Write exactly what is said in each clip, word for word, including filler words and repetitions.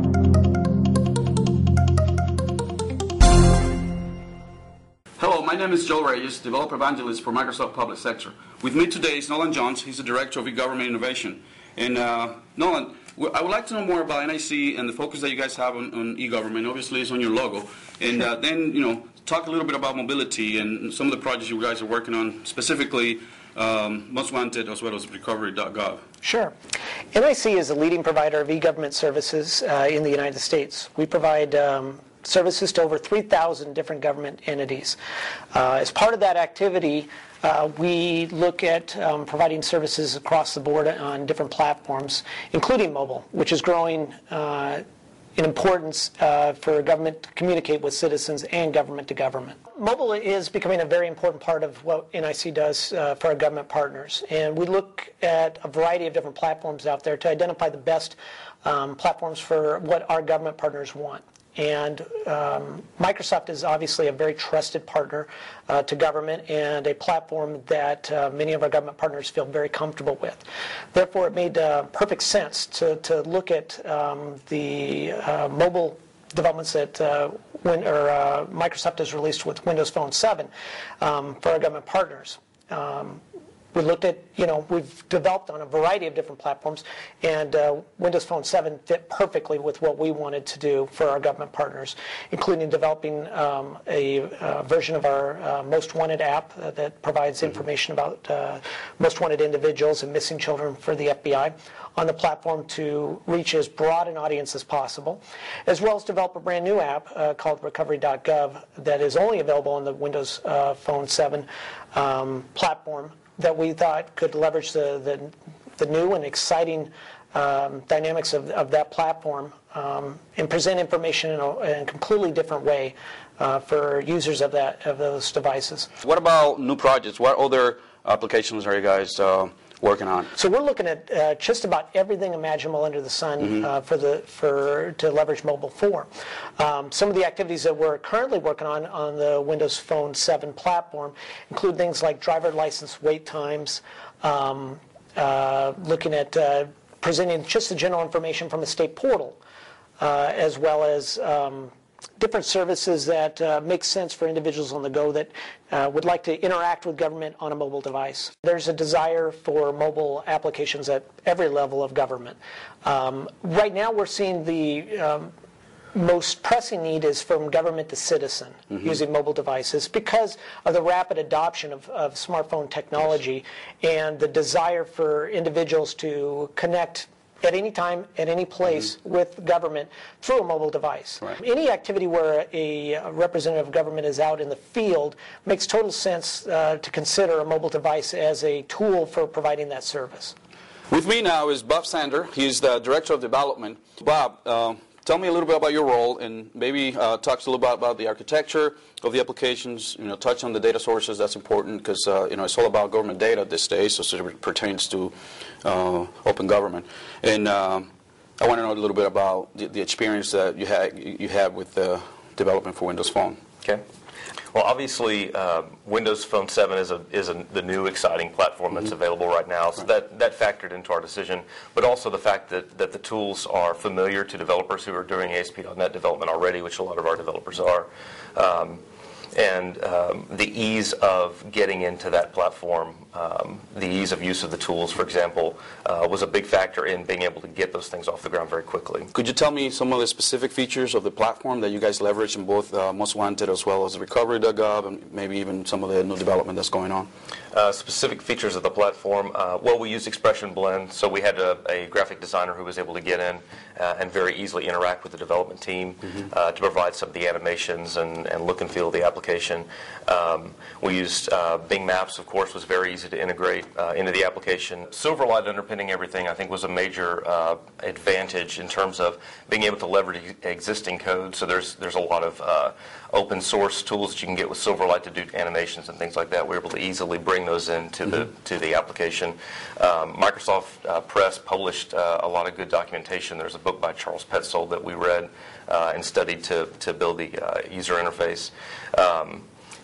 Hello, my name is Joel Reyes, Developer Evangelist for Microsoft Public Sector. With me today is Nolan Jones. He's the Director of E-Government Innovation. And uh, Nolan, I would like to know more about N I C and the focus that you guys have on, on e-government. Obviously, it's on your logo. And uh, then, you know, talk a little bit about mobility and some of the projects you guys are working on, specifically um, Most Wanted as well as recovery dot gov. Sure. N I C is a leading provider of e-government services uh, in the United States. We provide um, services to over three thousand different government entities. Uh, as part of that activity, uh, we look at um, providing services across the board on different platforms, including mobile, which is growing uh, in importance uh, for government to communicate with citizens and government to government. Mobile is becoming a very important part of what N I C does uh, for our government partners. And we look at a variety of different platforms out there to identify the best um, platforms for what our government partners want. And um, Microsoft is obviously a very trusted partner uh, to government and a platform that uh, many of our government partners feel very comfortable with. Therefore, it made uh, perfect sense to, to look at um, the uh, mobile developments that uh, when, or, uh, Microsoft has released with Windows Phone seven um, for our government partners. Um, We looked at, you know, we've developed on a variety of different platforms, and uh, Windows Phone seven fit perfectly with what we wanted to do for our government partners, including developing um, a uh, version of our uh, Most Wanted app uh, that provides information about uh, most wanted individuals and missing children for the F B I on the platform to reach as broad an audience as possible, as well as develop a brand new app uh, called recovery dot gov that is only available on the Windows uh, Phone seven um, platform, that we thought could leverage the, the, the new and exciting um, dynamics of, of that platform um, and present information in a, in a completely different way uh, for users of, that, of those devices. What about new projects? What other applications are you guys uh, working on? So we're looking at uh, just about everything imaginable under the sun mm-hmm. uh, for the for to leverage mobile for. Um, some of the activities that we're currently working on on the Windows Phone seven platform include things like driver license wait times, um, uh, looking at uh, presenting just the general information from a state portal, uh, as well as um, different services that uh, make sense for individuals on the go that uh, would like to interact with government on a mobile device. There's a desire for mobile applications at every level of government. Um, right now we're seeing the um, most pressing need is from government to citizen mm-hmm. using mobile devices because of the rapid adoption of, of smartphone technology and the desire for individuals to connect at any time, at any place mm-hmm. with government through a mobile device. Right. Any activity where a representative of government is out in the field makes total sense uh, to consider a mobile device as a tool for providing that service. With me now is Bob Sander. He's the Director of Development. Bob, uh, tell me a little bit about your role and maybe uh, talk a little bit about the architecture of the applications, you know, touch on the data sources. That's important because, uh, you know, it's all about government data at this stage, so it pertains to uh, open government. And um, I want to know a little bit about the, the experience that you had you had with the development for Windows Phone. Okay. Well, obviously, uh, Windows Phone seven is a, is a, the new exciting platform that's mm-hmm. available right now. So right. that that factored into our decision, but also the fact that that the tools are familiar to developers who are doing A S P dot net development already, which a lot of our developers are. Um, and um, the ease of getting into that platform, um, the ease of use of the tools, for example, uh, was a big factor in being able to get those things off the ground very quickly. Could you tell me some of the specific features of the platform that you guys leverage in both uh, Most Wanted as well as recovery dot gov and maybe even some of the new development that's going on? Uh, specific features of the platform, uh, well, we use Expression Blend, so we had a, a graphic designer who was able to get in uh, and very easily interact with the development team mm-hmm. uh, to provide some of the animations and, and look and feel of the application. Um, we used uh, Bing Maps, of course, was very easy to integrate uh, into the application. Silverlight underpinning everything, I think, was a major uh, advantage in terms of being able to leverage existing code. So there's there's a lot of uh, open source tools that you can get with Silverlight to do animations and things like that. We're able to easily bring those into mm-hmm. the to the application. Um, Microsoft uh, Press published uh, a lot of good documentation. There's a book by Charles Petzold that we read uh, and studied to to build the uh, user interface. Um,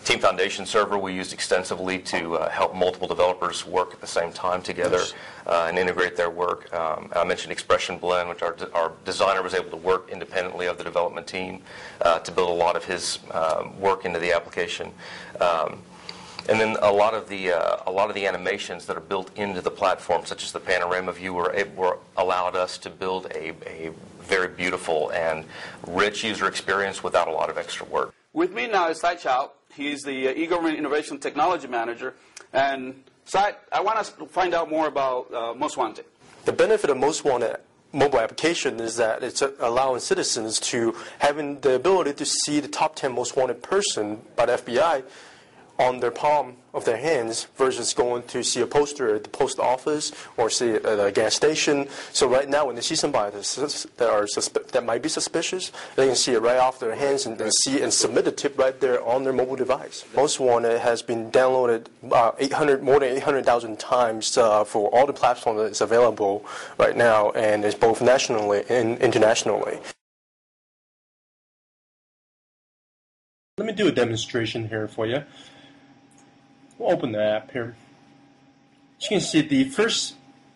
Team Foundation Server we used extensively to uh, help multiple developers work at the same time together uh, and integrate their work. Um, I mentioned Expression Blend, which our, our designer was able to work independently of the development team uh, to build a lot of his um, work into the application. Um, And then a lot of the uh, a lot of the animations that are built into the platform, such as the panorama view, were, were allowed us to build a, a very beautiful and rich user experience without a lot of extra work. With me now is Sai Chao. He's the uh, e-government innovation technology manager. And Sai, I want to find out more about uh, Most Wanted. The benefit of Most Wanted mobile application is that it's allowing citizens to having the ability to see the top ten most wanted person by the F B I on their palm of their hands versus going to see a poster at the post office or see it at a gas station. So right now, when they see somebody that are suspe- that might be suspicious, they can see it right off their hands and, and see and submit a tip right there on their mobile device. Most Wanted has been downloaded uh, eight hundred more than eight hundred thousand times uh, for all the platforms that is available right now, and it's both nationally and internationally. Let me do a demonstration here for you. We'll open the app here. As you can see, the first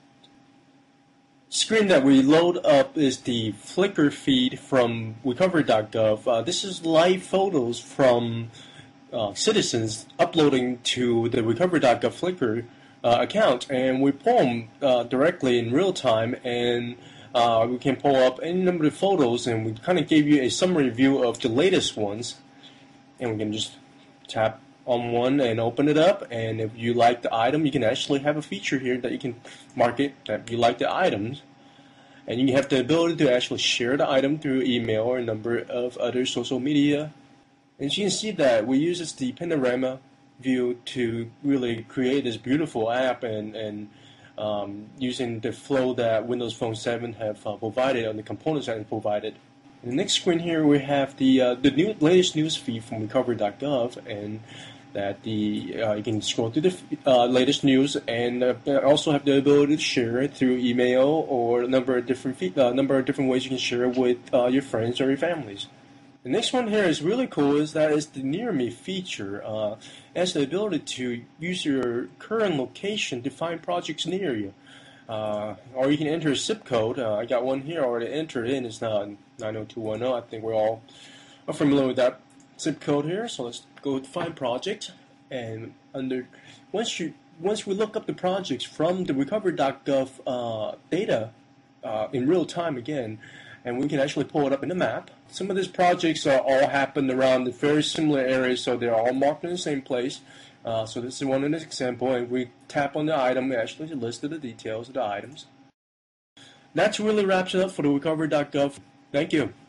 screen that we load up is the Flickr feed from recovery dot gov. Uh, this is live photos from uh, citizens uploading to the recovery dot gov Flickr uh, account, and we pull them uh, directly in real time, and uh, we can pull up any number of photos, and we kind of gave you a summary view of the latest ones, and we can just tap on one and open it up, and if you like the item, you can actually have a feature here that you can mark it that you like the items, and you have the ability to actually share the item through email or a number of other social media. And you can see that we use the panorama view to really create this beautiful app, and, and um, using the flow that Windows Phone seven have uh, provided and the components that it provided. In the next screen here, we have the uh, the new latest news feed from recovery dot gov, and that the uh, you can scroll through the uh, latest news, and uh, also have the ability to share it through email or a number of different feed, uh, number of different ways you can share it with uh, your friends or your families. The next one here is really cool. Is that is the Near Me feature. Uh, it has the ability to use your current location to find projects near you. Uh, or you can enter a zip code. Uh, I got one here already entered in. It's now nine oh two one oh. I think we're all are familiar with that zip code here. So let's go to Find Project, and under once you once we look up the projects from the recovery dot gov uh, data uh, in real time again, and we can actually pull it up in the map. Some of these projects are all happened around the very similar areas, so they're all marked in the same place. Uh, so this is one in this example, and we tap on the item, it actually listed the details of the items. That really wraps it up for the recovery dot gov. Thank you.